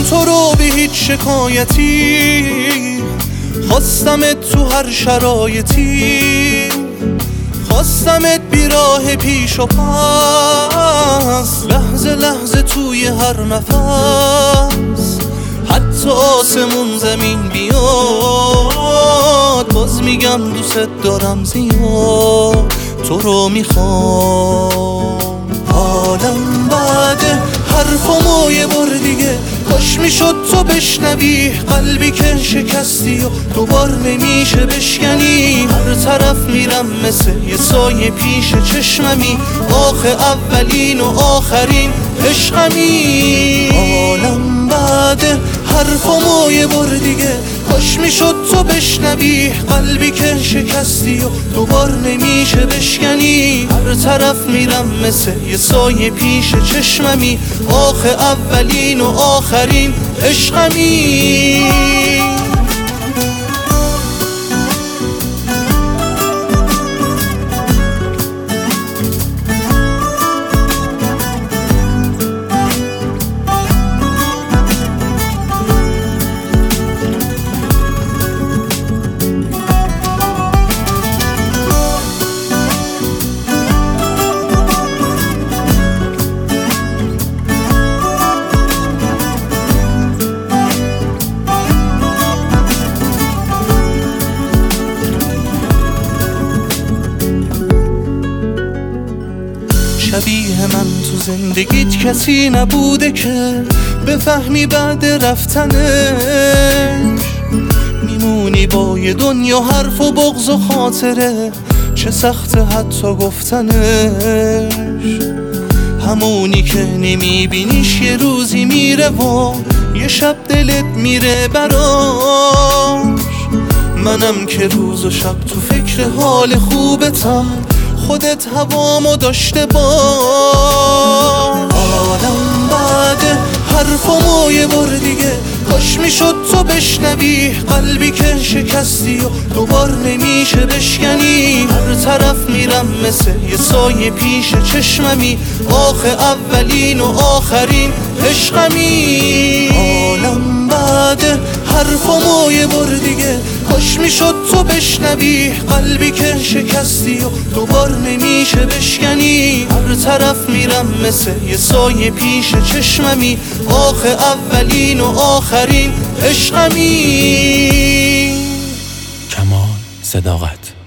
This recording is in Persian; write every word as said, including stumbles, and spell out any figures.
تو رو به هیچ شکایتی، خواستمت تو هر شرایطی، خواستمت بیراه پیش و پس، لحظه لحظه توی هر نفس، حتی آسمون زمین بیاد، باز میگم دوست دارم زیاد، تو رو میخوام. حالم بده حرفامو یه بار دیگه، کاش میشد تو بشنوی، قلبی که شکستی و دوبار نمیشه بشکنی. هر طرف میرم مثل یه سایه پیش چشممی، آخه اولین و آخرین عشقمی. حالم بده حرفامو یه بار دیگه، کاش میشد تو بشنوی، قلبی که شکستی و دوبار نمیشه بشکنی. هر طرف میرم مثل یه سایه پیش چشممی، آخه اولین و آخرین عشقمی. شبیه من تو زندگیت کسی نبوده که بفهمی بعد رفتنش، میمونی با یه دنیا حرف و بغض و خاطره، چه سخته حتی گفتنش. همونی که نمیبینیش یه روزی میره و یه شب دلت میره براش، منم که روز و شب تو فکر حال خوبتم، خودت هوامو داشته باش. حالم بده حرفامو یه بار دیگه، کاش میشد تو بشنوی، قلبی که شکستی و دوبار نمیشه بشکنی. هر طرف میرم مثل یه سایه پیش چشممی، آخه اولین و آخرین عشقمی. حالم بده حرفامو یه بار دیگه، کاش میشد تو بشنوی، قلبی که شکستی و دوبار نمیشه بشکنی. هر طرف میرم مثل یه سایه پیش چشممی، آخه اولین و آخرین عشقمی. کمال صداقت.